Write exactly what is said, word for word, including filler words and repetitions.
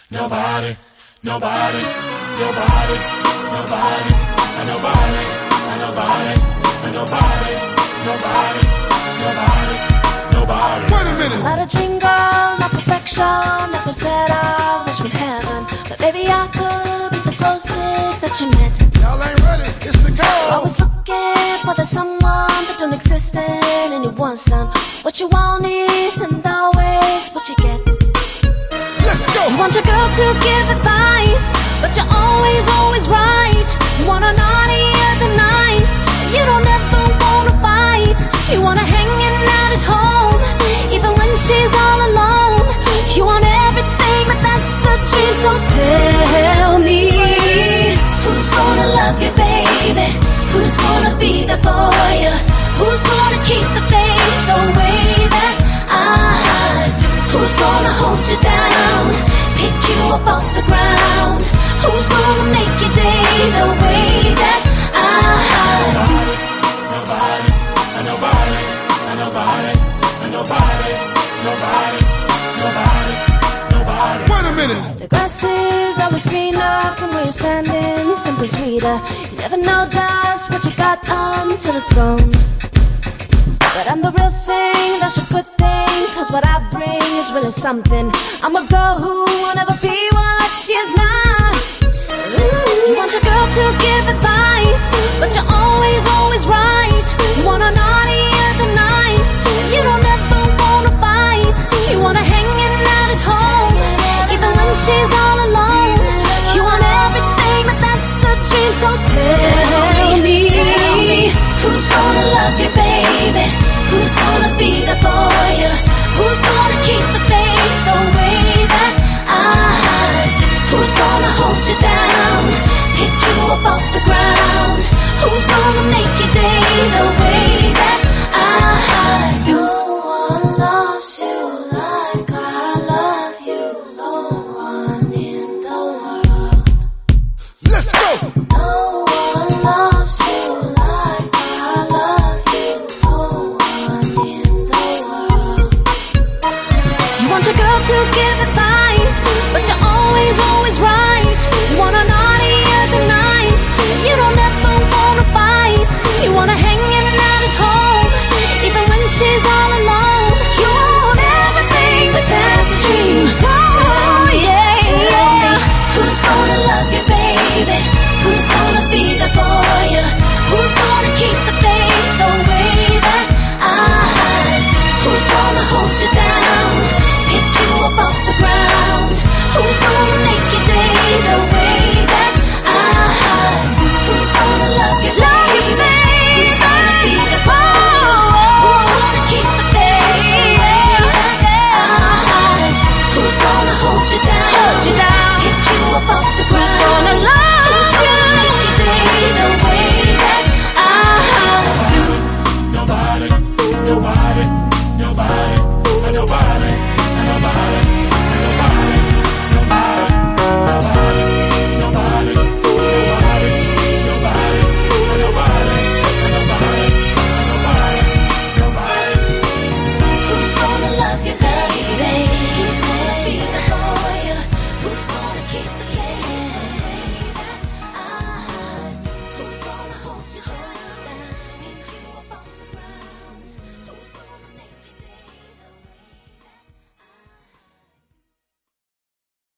nobody, nobody, nobody, nobody, and nobody, and nobody, and nobody, nobody, nobody, nobody. Wait a minute. Not a dream girl, not perfection. Never said I wish from heaven, but maybe I could be the closest that you met. Y'all ain't ready. It's the call. I was looking for the someone that don't exist in anyone, son. What you want isn't always what you get. Let's go. You want your girl to give advice, but you're always, always right. You want her naughtier than nice, and you don't ever wanna fight. You want her hanging out at home, even when she's all alone. You want everything, but that's a dream. So tell me, who's gonna love you, baby? Who's gonna be there for you? Who's gonna keep the faith the way that I do? Who's gonna hold you down, pick you up off the ground? Who's gonna make your day the way that I do? Nobody, and nobody, and nobody, and nobody, nobody, nobody, nobody. Wait a minute. The grass is always greener from where you're standing, simply sweeter. You never know just what you got until it's gone. But I'm the real thing, that's a good thing, cause what I bring is really something. I'm a girl who will never be what she is not. Ooh. You want your girl to give advice, but you're always, always right. You want her naughtier than nice, and you don't ever wanna fight. You want her hanging out at home, even when she's all alone. You want everything, but that's a dream. So tell me, tell me, who's gonna love you, baby? Who's gonna be there for you? Who's gonna keep the faith the way that I do? Who's gonna hold you down, pick you up off the ground? Who's gonna make your day the way that I do? No one loves you like I love you. No one in the world. Let's go. No one loves you like I love you. No one in the world. You want your girl to give advice, but you're always, always right. You want her naughtier than nice, and you don't ever wanna fight. You want her hanging out at home, even when she's all alone. You want everything, but that's a dream. Oh yeah, yeah. Who's gonna love you, baby? Who's gonna be there for you? Who's gonna keep the faith the way that I do? Who's gonna hold you down, pick you up off the ground? Who's gonna make your day the way that I do? Who's gonna love you, baby? Who's gonna be there for you? Who's gonna keep the faith the way that I do? Who's gonna hold you